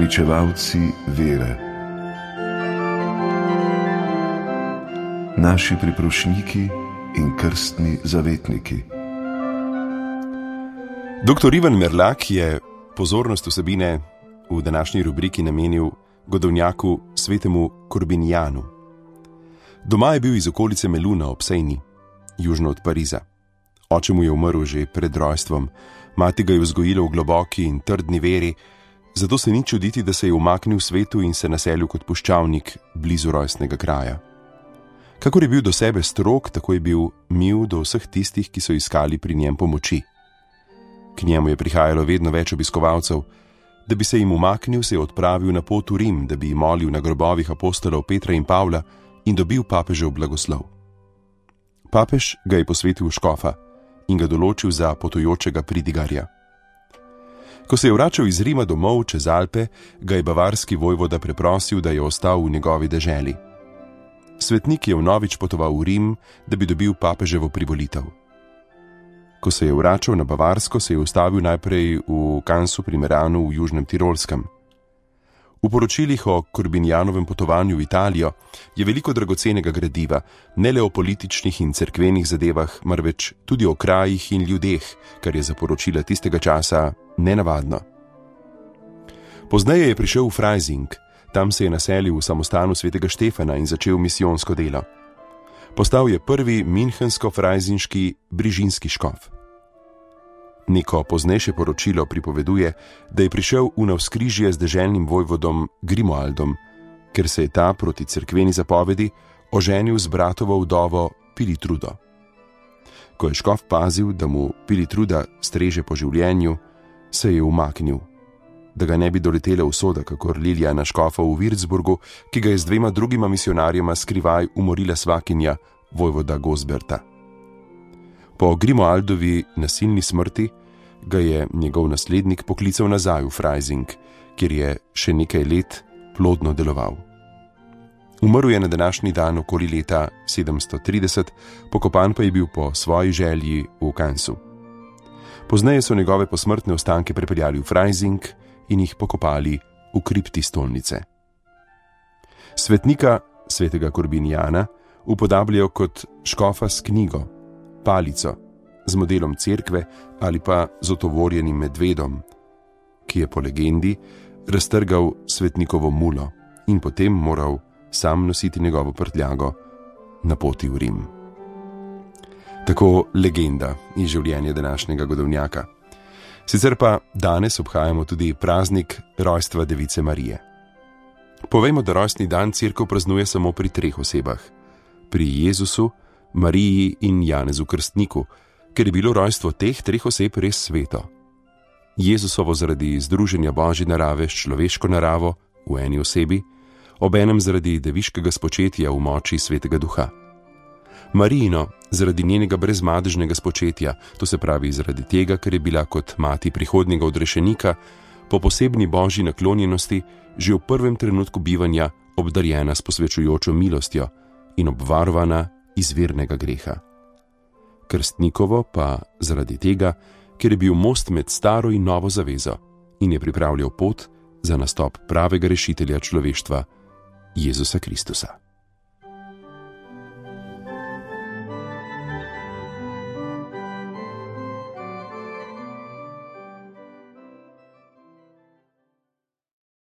Pričevalci vere, naši priprošniki in krstni zavetniki. Dr. Ivan Merlak je pozornost vsebine v današnji rubriki namenil godovnjaku svetemu Korbinijanu. Doma je bil iz okolice Meluna ob Sejni, južno od Pariza. Oče mu je umrl že pred rojstvom, mati ga je vzgojila v globoki in trdni veri, zato se ni čuditi, da se je umaknil v svetu in se naselil kot puščavnik blizu rojstnega kraja. Kakor je bil do sebe strog, tako je bil mil do vseh tistih, ki so iskali pri njem pomoči. K njemu je prihajalo vedno več obiskovalcev. Da bi se jim umaknil, se je odpravil na pot v Rim, da bi molil na grobovih apostolov Petra in Pavla in dobil papežev blagoslov. Papež ga je posvetil v škofa in ga določil za potujočega pridigarja. Ko se je vračal iz Rima domov čez Alpe, ga je bavarski vojvoda preprosil, da je ostal v njegovi deželi. Svetnik je vnovič potoval v Rim, da bi dobil papeževo privolitev. Ko se je vračal na Bavarsko, se je ustavil najprej v Cansu pri Meranu v južnem Tirolskem. V poročilih o Korbinijanovem potovanju v Italijo je veliko dragocenega gradiva, ne le o političnih in cerkvenih zadevah, marveč tudi o krajih in ljudeh, kar je za poročila tistega časa nenavadno. Pozneje je prišel v Freising, tam se je naselil v samostanu svetega Štefana in začel misijonsko delo. Postal je prvi münchensko-frajzinški brižinski škof. Neko poznejše poročilo pripoveduje, da je prišel v navzkrižje z deželnim vojvodom Grimoaldom, ker se je ta proti cerkveni zapovedi oženil z bratovo vdovo Pilitrudo. Ko je škof pazil, da mu Pilitruda streže po življenju, se je umaknil, da ga ne bi doletela usoda, kakor Liljana škofa v Würzburgu, ki ga je z 2 drugima misionarjema skrivaj umorila svakinja vojvoda Gosberta. Po Grimoaldovi nasilni smrti ga je njegov naslednik poklical nazaj v Freising, kjer je še nekaj let plodno deloval. Umrl je na današnji dan okoli leta 730, pokopan pa je bil po svoji želji v Cansu. Pozneje so njegove posmrtne ostanke prepeljali v Freising in jih pokopali v kripti stolnice. Svetnika svetega Korbinijana upodabljajo kot škofa s knjigo, palico, z modelom cerkve ali pa z otovorjenim medvedom, ki je po legendi raztrgal svetnikovo mulo in potem moral sam nositi njegovo prtljago na poti v Rim. Tako legenda iz življenja današnjega godovnjaka. Sicer pa danes obhajamo tudi praznik rojstva Device Marije. Povejmo, da rojstni dan cerkev praznuje samo pri 3 osebah. Pri Jezusu, Mariji in Janezu Krstniku, ker je bilo rojstvo teh 3 oseb res sveto. Jezusovo zaradi združenja božje narave s človeško naravo v eni osebi, obenem zaradi deviškega spočetja v moči svetega duha. Marijino zaradi njenega brezmadežnega spočetja, to se pravi zaradi tega, ker je bila kot mati prihodnjega odrešenika po posebni božji naklonjenosti že v prvem trenutku bivanja obdarjena s posvečujočo milostjo in obvarovana izvirnega greha. Krstnikovo pa zaradi tega, ker je bil most med staro in novo zavezo in je pripravljal pot za nastop pravega rešitelja človeštva, Jezusa Kristusa.